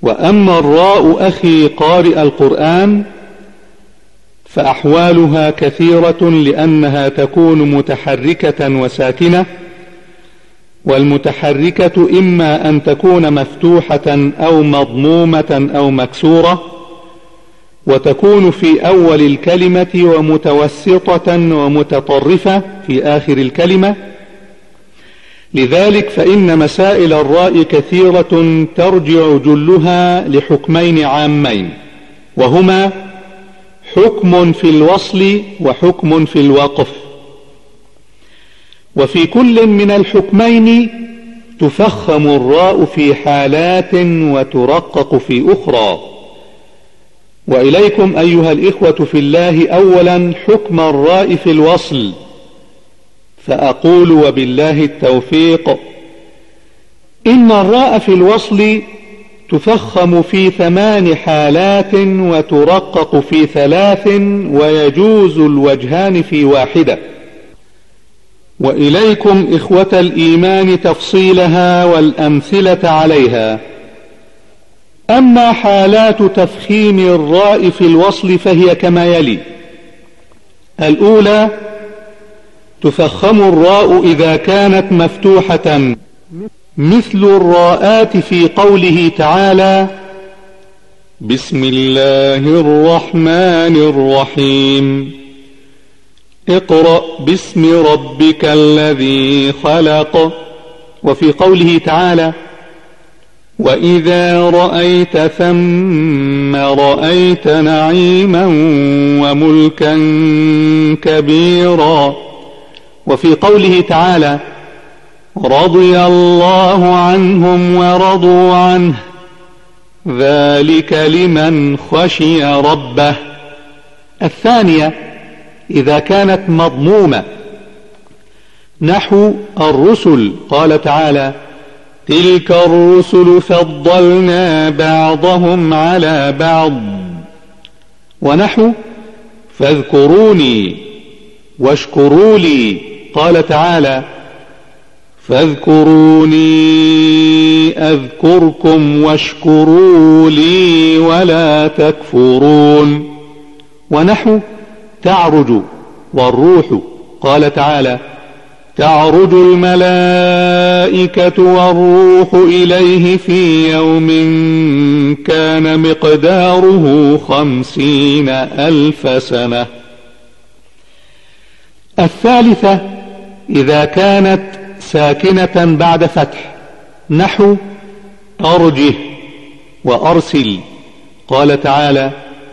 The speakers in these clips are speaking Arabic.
وأما الراء أخي قارئ القرآن فأحوالها كثيرة، لأنها تكون متحركة وساكنة، والمتحركة إما أن تكون مفتوحة أو مضمومة أو مكسورة، وتكون في أول الكلمة ومتوسطة ومتطرفة في آخر الكلمة. لذلك فإن مسائل الراء كثيرة ترجع جلها لحكمين عامين، وهما حكم في الوصل وحكم في الوقف. وفي كل من الحكمين تفخم الراء في حالات وترقق في أخرى. وإليكم أيها الإخوة في الله أولا حكم الراء في الوصل، فأقول وبالله التوفيق: إن الراء في الوصل تفخم في 8 حالات وترقق في 3، ويجوز الوجهان في واحدة. وإليكم إخوة الإيمان تفصيلها والأمثلة عليها. أما حالات تفخيم الراء في الوصل فهي كما يلي: الأولى: تفخم الراء إذا كانت مفتوحة، مثل الراءات في قوله تعالى: بسم الله الرحمن الرحيم، اقرأ باسم ربك الذي خلق. وفي قوله تعالى: وإذا رأيت ثم رأيت نعيما وملكا كبيرا. وفي قوله تعالى: رضي الله عنهم ورضوا عنه ذلك لمن خشي ربه. الثانية: إذا كانت مضمومة، نحو الرسل، قال تعالى: تلك الرسل فضلنا بعضهم على بعض. ونحو فاذكروني واشكروا لي، قال تعالى: فاذكروني أذكركم واشكروا لي ولا تكفرون. ونحو تعرج والروح، قال تعالى: تعرج الملائكة والروح إليه في يوم كان مقداره 50,000 سنة. الثالثة: إذا كانت ساكنة بعد فتح، نحو أرجه وأرسل، قال تعالى: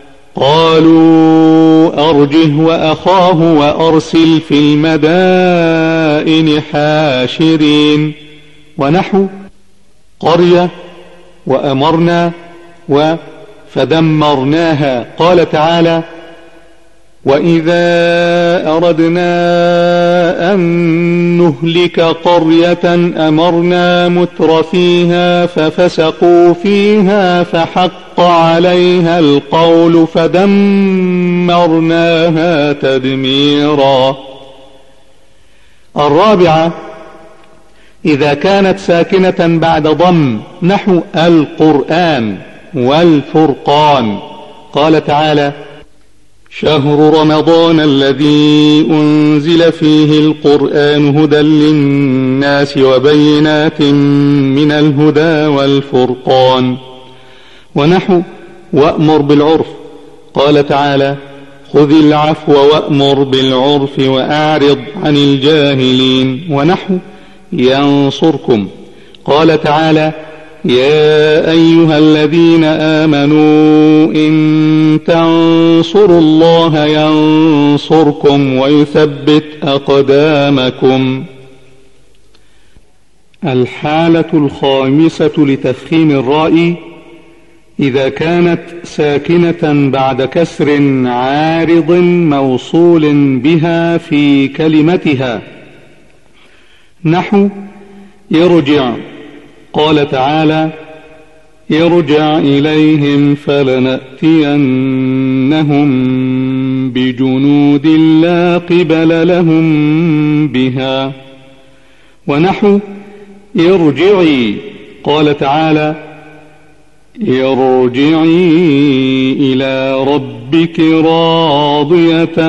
قالوا أرجه وأخاه وأرسل في المدائن حاشرين. ونحو قرية وأمرنا فدمرناها، قال تعالى: وإذا أردنا أن نهلك قرية أمرنا مترفيها ففسقوا فيها فحق عليها القول فدمرناها تدميرا. الرابعة: إذا كانت ساكنة بعد ضم، نحو القرآن والفرقان، قال تعالى: شهر رمضان الذي أنزل فيه القرآن هدى للناس وبينات من الهدى والفرقان. ونحو وأمر بالعرف، قال تعالى: خذ العفو وأمر بالعرف وأعرض عن الجاهلين. ونحو ينصركم، قال تعالى: يا أيها الذين آمنوا إن تنصروا الله ينصركم ويثبت أقدامكم. الحالة الخامسة لتفخيم الراء: إذا كانت ساكنة بعد كسر عارض موصول بها في كلمتها، نحو ارجع، قال تعالى: ارجع إليهم فلنأتينهم بجنود لا قبل لهم بها. ونحو ارجعي، قال تعالى: ارجعي إلى ربك راضية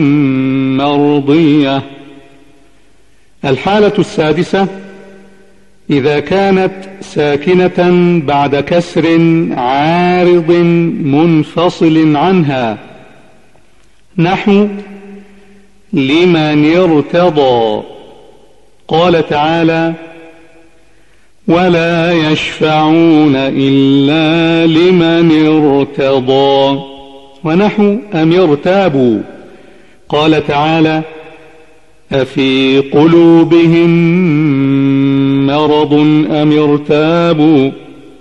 مرضية. الحالة السادسة إذا كانت ساكنة بعد كسر عارض منفصل عنها، نحو لمن ارتضى. قال تعالى: ولا يشفعون إلا لمن ارتضى. ونحو أم ارتابوا. قال تعالى: أفي قلوبهم مرض أم ارتابوا.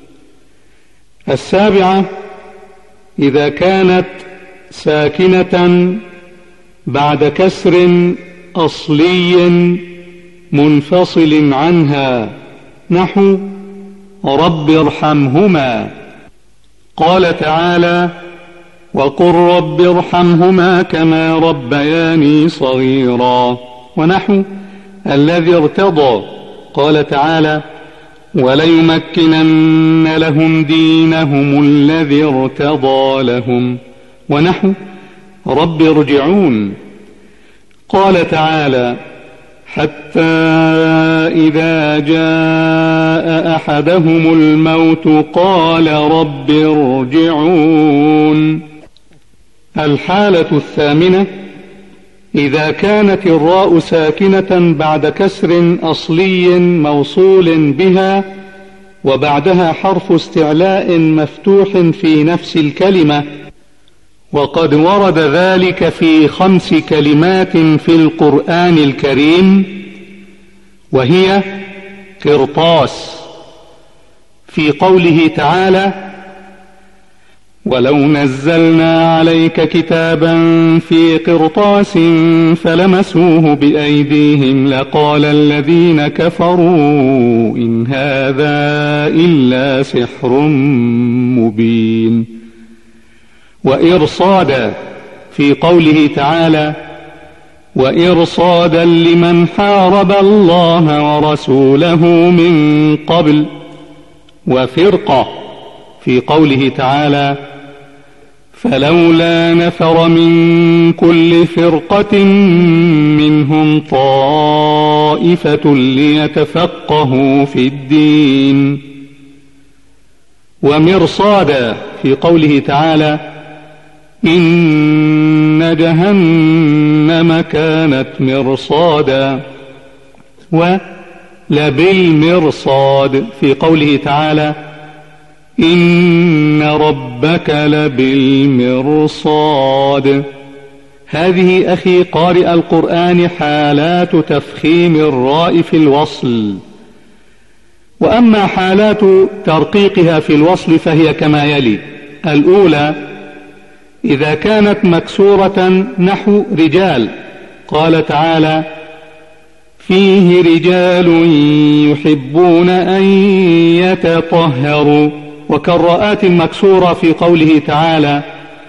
السابعة إذا كانت ساكنة بعد كسر أصلي منفصل عنها، نحو رب ارحمهما. قال تعالى: وقل رب ارحمهما كما ربياني صغيرا. ونحو الذي ارتضى. قال تعالى: وليمكنن لهم دينهم الذي ارتضى لهم. ونحو رب ارجعون. قال تعالى: حتى إذا جاء أحدهم الموت قال رب ارجعون. الحالة الثامنة إذا كانت الراء ساكنة بعد كسر أصلي موصول بها وبعدها حرف استعلاء مفتوح في نفس الكلمة، وقد ورد ذلك في 5 كلمات في القرآن الكريم، وهي قرطاس في قوله تعالى: ولو نزلنا عليك كتابا في قرطاس فلمسوه بأيديهم لقال الذين كفروا إن هذا إلا سحر مبين. وإرصادا في قوله تعالى: وإرصادا لمن حارب الله ورسوله من قبل. وفرقة في قوله تعالى: فلولا نفر من كل فرقة منهم طائفة ليتفقهوا في الدين. ومرصادا في قوله تعالى: إن جهنم كانت مرصادا. ولبالمرصاد في قوله تعالى: إن ربك لبالمرصاد. هذه أخي قارئ القرآن حالات تفخيم الراء في الوصل. وأما حالات ترقيقها في الوصل فهي كما يلي: الأولى إذا كانت مكسورة نحو رجال. قال تعالى: فيه رجال يحبون أن يتطهروا. وكالراءات المكسورة في قوله تعالى: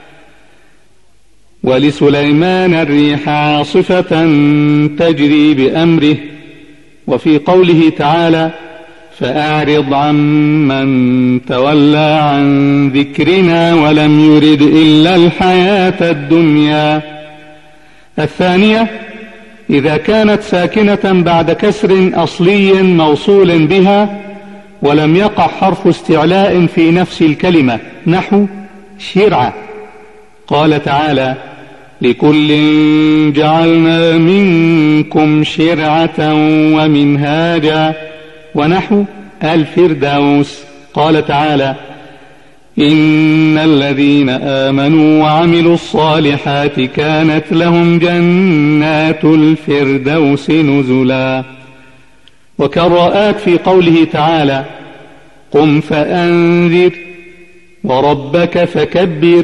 ولسليمان الريح عاصفة تجري بأمره. وفي قوله تعالى: فأعرض عمن تولى عن ذكرنا ولم يرد إلا الحياة الدنيا. الثانية إذا كانت ساكنة بعد كسر أصلي موصول بها ولم يقع حرف استعلاء في نفس الكلمة، نحو شرعة. قال تعالى: لكل جعلنا منكم شرعة ومنهاجا. ونحو الفردوس. قال تعالى: إن الذين آمنوا وعملوا الصالحات كانت لهم جنات الفردوس نزلا. وكالراءات في قوله تعالى: قم فأنذر وربك فكبر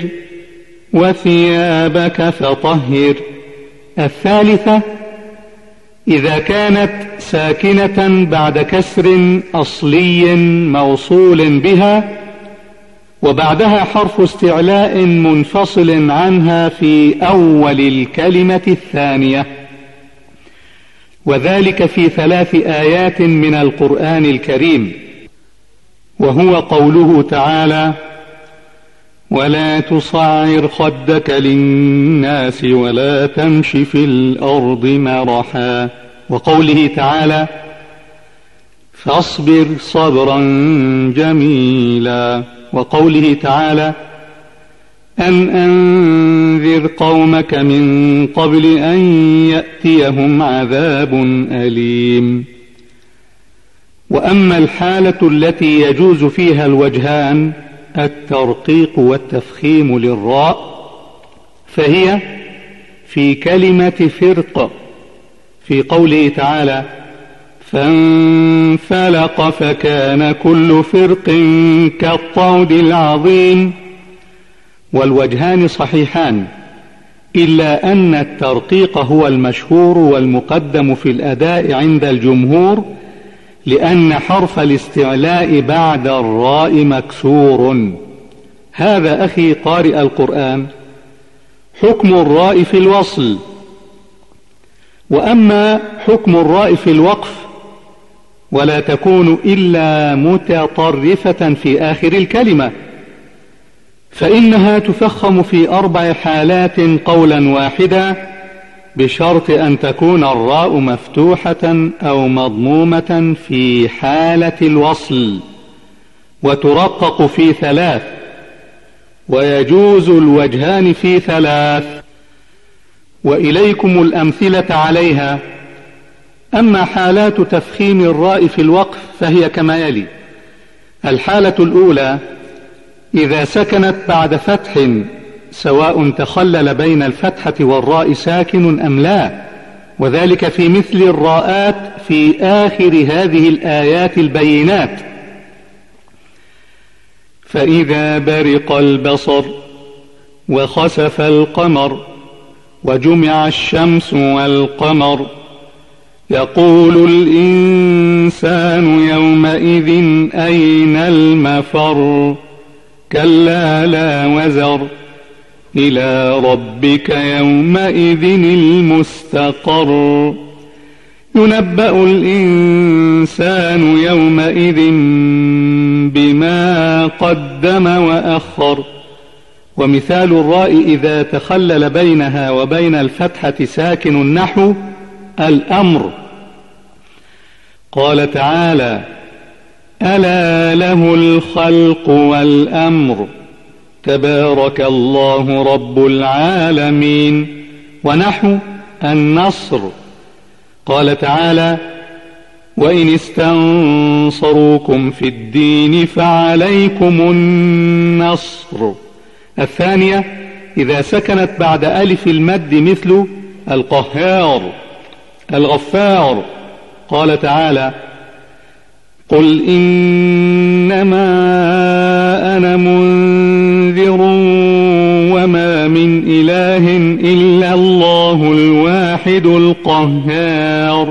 وثيابك فطهر. الثالثة إذا كانت ساكنة بعد كسر أصلي موصول بها وبعدها حرف استعلاء منفصل عنها في أول الكلمة الثانية، وذلك في 3 آيات من القرآن الكريم. وهو قوله تعالى: ولا تصعر خدك للناس ولا تمش في الأرض مرحا، وقوله تعالى: فاصبر صبرا جميلا، وقوله تعالى: أن أنذر قومك من قبل أن يأتيهم عذاب أليم. وأما الحالة التي يجوز فيها الوجهان، الترقيق والتفخيم للراء، فهي في كلمة فرق، في قوله تعالى: فانفلق فكان كل فرق كالطود العظيم. والوجهان صحيحان، إلا أن الترقيق هو المشهور والمقدم في الأداء عند الجمهور، لأن حرف الاستعلاء بعد الراء مكسور. هذا أخي قارئ القرآن حكم الراء في الوصل. وأما حكم الراء في الوقف، ولا تكون إلا متطرفة في آخر الكلمة، فإنها تفخم في 4 حالات قولا واحدا، بشرط أن تكون الراء مفتوحة أو مضمومة في حالة الوصل، وترقق في 3، ويجوز الوجهان في 3، وإليكم الأمثلة عليها. أما حالات تفخيم الراء في الوقف فهي كما يلي: الحالة الأولى إذا سكنت بعد فتح، سواء تخلل بين الفتحة والراء ساكن أم لا، وذلك في مثل الراءات في آخر هذه الآيات البينات: فإذا برق البصر وخسف القمر وجمع الشمس والقمر يقول الإنسان يومئذ أين المفر كلا لا وزر إلى ربك يومئذ المستقر ينبأ الإنسان يومئذ بما قدم وأخر. ومثال الراء إذا تخلل بينها وبين الفتحة ساكن نحو الأمر. قال تعالى: ألا له الخلق والأمر تبارك الله رب العالمين. ونحو النصر. قال تعالى: وإن استنصروكم في الدين فعليكم النصر. الثانية إذا سكنت بعد ألف المد مثل القهار، الغفار. قال تعالى: قل إنما أنا منذر وما من إله إلا الله الواحد القهار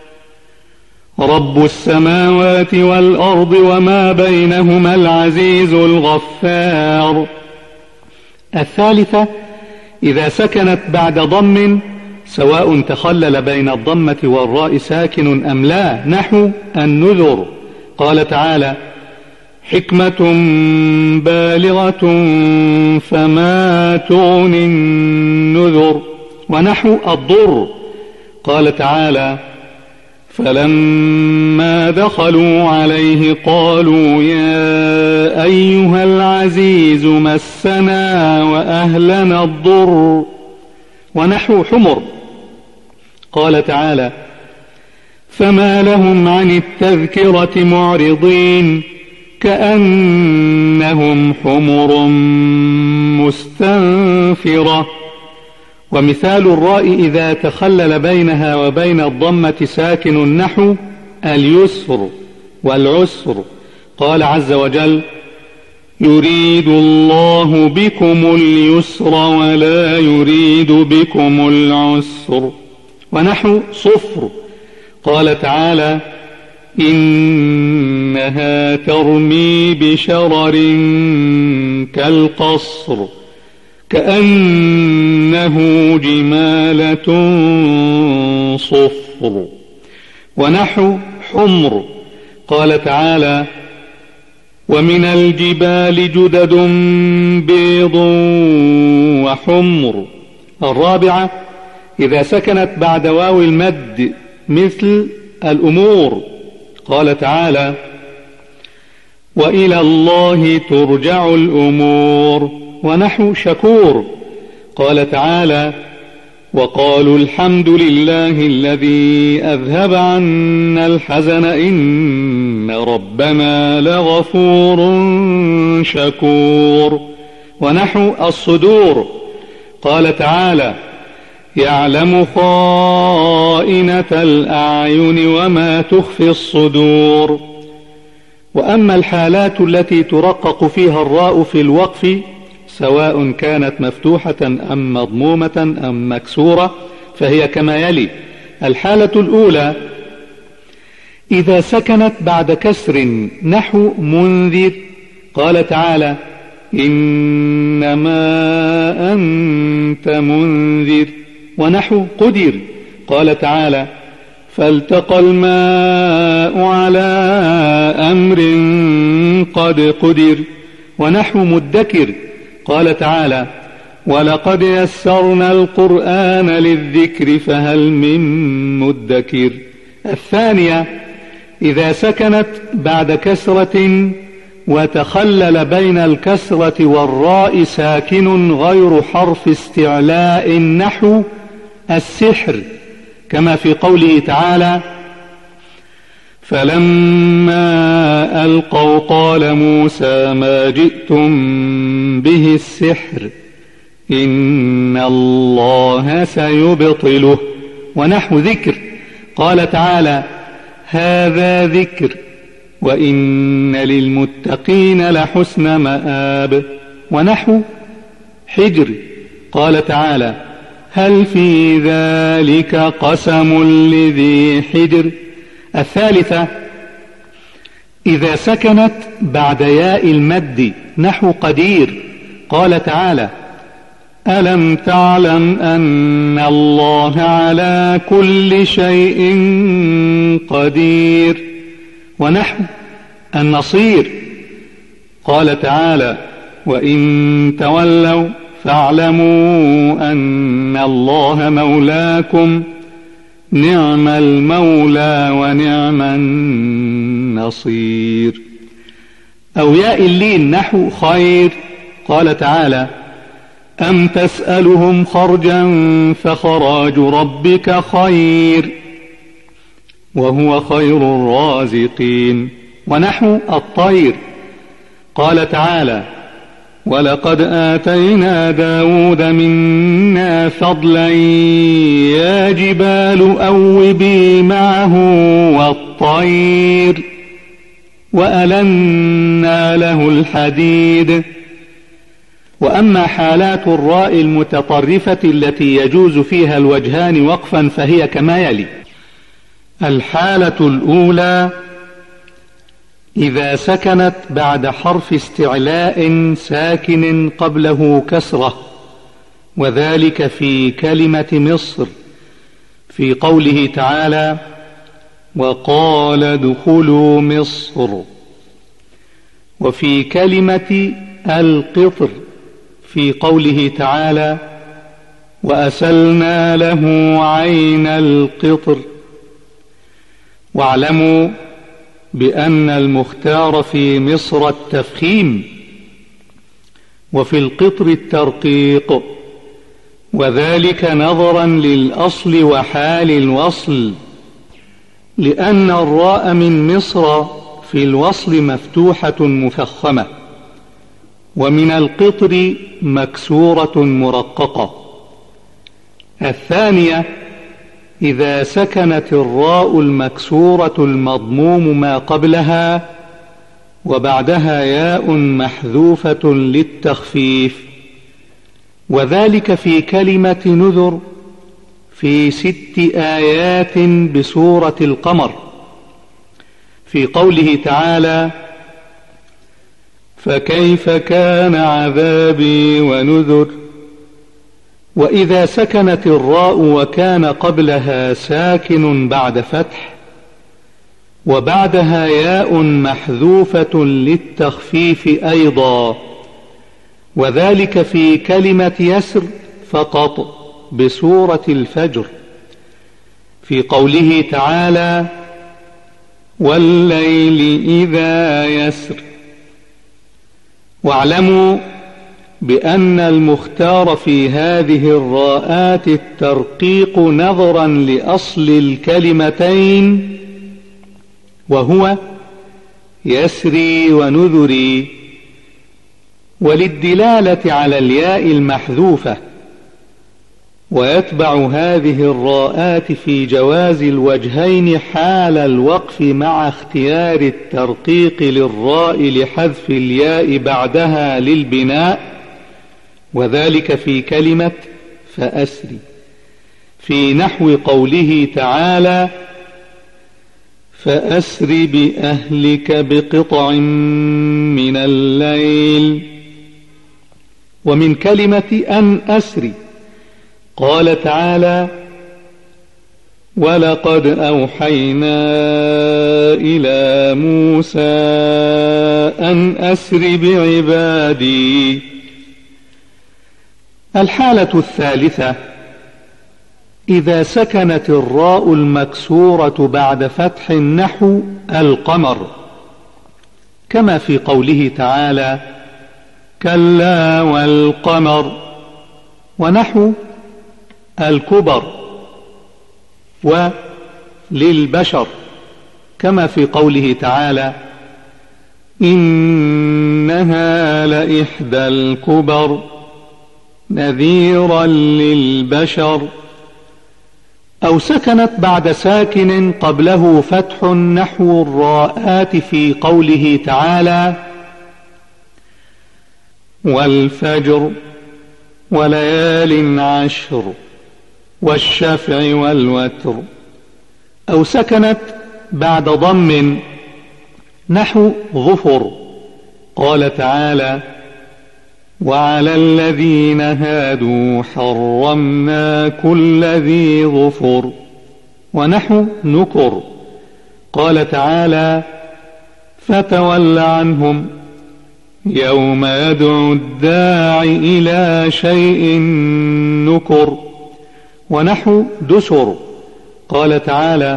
رب السماوات والأرض وما بينهما العزيز الغفار. الثالثة إذا سكنت بعد ضم، سواء تخلل بين الضمة والراء ساكن أم لا، نحو النذر. قال تعالى: حكمة بالغة فما تغني النذر. ونحو الضر. قال تعالى: فلما دخلوا عليه قالوا يا أيها العزيز مسنا وأهلنا الضر. ونحو حمر. قال تعالى: فما لهم عن التذكرة معرضين كأنهم حمر مستنفرة. ومثال الراء إذا تخلل بينها وبين الضمة ساكن نحو اليسر والعسر. قال عز وجل: يريد الله بكم اليسر ولا يريد بكم العسر. ونحو صفر. قال تعالى: إنها ترمي بشرر كالقصر كأنه جمالة صفر. ونحو حمر. قال تعالى: ومن الجبال جدد بيض وحمر. الرابعة إذا سكنت بعد واو المد مثل الأمور، قال تعالى: وإلى الله ترجع الأمور. ونحو شكور، قال تعالى: وقالوا الحمد لله الذي أذهب عنا الحزن إن ربنا لغفور شكور. ونحو الصدور، قال تعالى: يعلم خائنة الأعين وما تخفي الصدور. وأما الحالات التي ترقق فيها الراء في الوقف سواء كانت مفتوحة أم مضمومة أم مكسورة فهي كما يلي: الحالة الأولى إذا سكنت بعد كسر نحو منذر، قال تعالى: إنما أنت منذر. ونحو قدر، قال تعالى: فالتقى الماء على أمر قد قدر. ونحو مدكر، قال تعالى: ولقد يسرنا القرآن للذكر فهل من مدكر. الثانية إذا سكنت بعد كسرة وتخلل بين الكسرة والراء ساكن غير حرف استعلاء نحو السحر، كما في قوله تعالى: فلما ألقوا قال موسى ما جئتم به السحر إن الله سيبطله. ونحو ذكر، قال تعالى: هذا ذكر وإن للمتقين لحسن مآب. ونحو حجر، قال تعالى: هل في ذلك قسم لذي حجر. الثالثة إذا سكنت بعد ياء المد نحو قدير، قال تعالى: ألم تعلم أن الله على كل شيء قدير. ونحو النصير، قال تعالى: وإن تولوا فاعلموا أن الله مولاكم نعم المولى ونعم النصير. أو ياء اللين نحو خير، قال تعالى: أم تسألهم خرجا فخراج ربك خير وهو خير الرازقين. ونحو الطير، قال تعالى: ولقد آتينا داود منا فضلا يا جبال أوبي معه والطير وألنا له الحديد. وأما حالات الراء المتطرفة التي يجوز فيها الوجهان وقفا فهي كما يلي: الحالة الأولى إذا سكنت بعد حرف استعلاء ساكن قبله كسرة، وذلك في كلمة مصر في قوله تعالى: وقال ادخلوا مصر. وفي كلمة القطر في قوله تعالى: وأسلنا له عين القطر. واعلموا بأن المختار في مصر التفخيم، وفي القطر الترقيق، وذلك نظرا للأصل وحال الوصل، لأن الراء من مصر في الوصل مفتوحة مفخمة، ومن القطر مكسورة مرققة. الثانية إذا سكنت الراء المكسورة المضموم ما قبلها وبعدها ياء محذوفة للتخفيف، وذلك في كلمة نذر في 6 آيات بسورة القمر في قوله تعالى: فكيف كان عذابي ونذر. وإذا سكنت الراء وكان قبلها ساكن بعد فتح وبعدها ياء محذوفة للتخفيف أيضا، وذلك في كلمة يسر فقط بسورة الفجر في قوله تعالى: والليل إذا يسر. واعلموا بأن المختار في هذه الراءات الترقيق نظرا لأصل الكلمتين، وهو يسري ونذري، وللدلالة على الياء المحذوفة. ويتبع هذه الراءات في جواز الوجهين حال الوقف مع اختيار الترقيق للراء لحذف الياء بعدها للبناء، وذلك في كلمة فأسري في نحو قوله تعالى: فأسر بأهلك بقطع من الليل. ومن كلمة أن أسري قال تعالى: ولقد أوحينا إلى موسى أن أسر بعبادي. الحالة الثالثة إذا سكنت الراء المكسورة بعد فتح نحو القمر، كما في قوله تعالى: كلا والقمر، ونحو الكبر، وللبشر كما في قوله تعالى: إنها لإحدى الكبر نذيرا للبشر. أو سكنت بعد ساكن قبله فتح نحو الراءات في قوله تعالى: والفجر وليال عشر والشفع والوتر. أو سكنت بعد ضم نحو ظفر، قال تعالى: وعلى الذين هادوا حرمنا كل ذي ظفر، ونحو نكر، قال تعالى: فتول عنهم يوم يدعو الداع إلى شيء نكر، ونحو دسر، قال تعالى: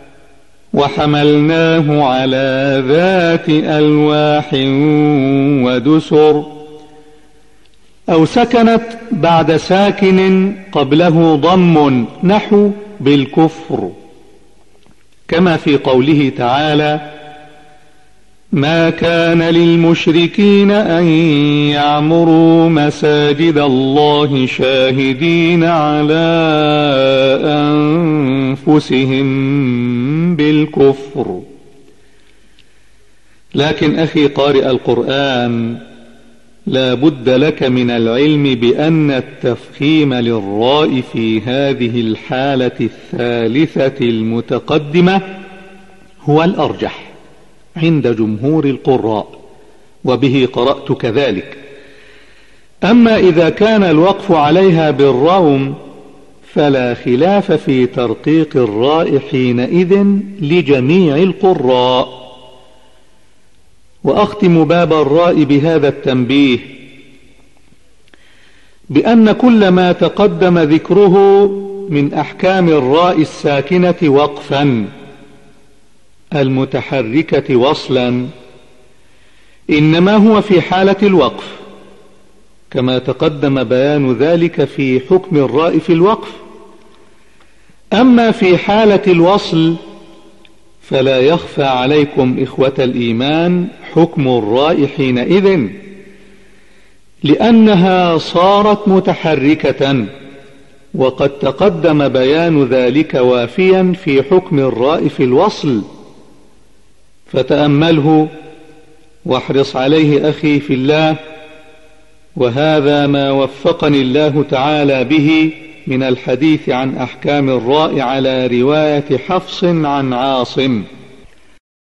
وحملناه على ذات ألواح ودسر. أو سكنت بعد ساكن قبله ضم نحو بالكفر، كما في قوله تعالى: ما كان للمشركين أن يعمروا مساجد الله شاهدين على أنفسهم بالكفر. لكن أخي قارئ القرآن، لا بد لك من العلم بأن التفخيم للراء في هذه الحالة الثالثة المتقدمة هو الأرجح عند جمهور القراء، وبه قرأت كذلك. أما إذا كان الوقف عليها بالروم فلا خلاف في ترقيق الراء حينئذ لجميع القراء. وأختم باب الراء بهذا التنبيه بأن كل ما تقدم ذكره من أحكام الراء الساكنة وقفا المتحركة وصلا إنما هو في حالة الوقف، كما تقدم بيان ذلك في حكم الراء في الوقف. أما في حالة الوصل فلا يخفى عليكم إخوة الإيمان حكم الراء حينئذ، لأنها صارت متحركة، وقد تقدم بيان ذلك وافيا في حكم الراء في الوصل، فتأمله واحرص عليه أخي في الله. وهذا ما وفقني الله تعالى به من الحديث عن أحكام الراء على رواية حفص عن عاصم.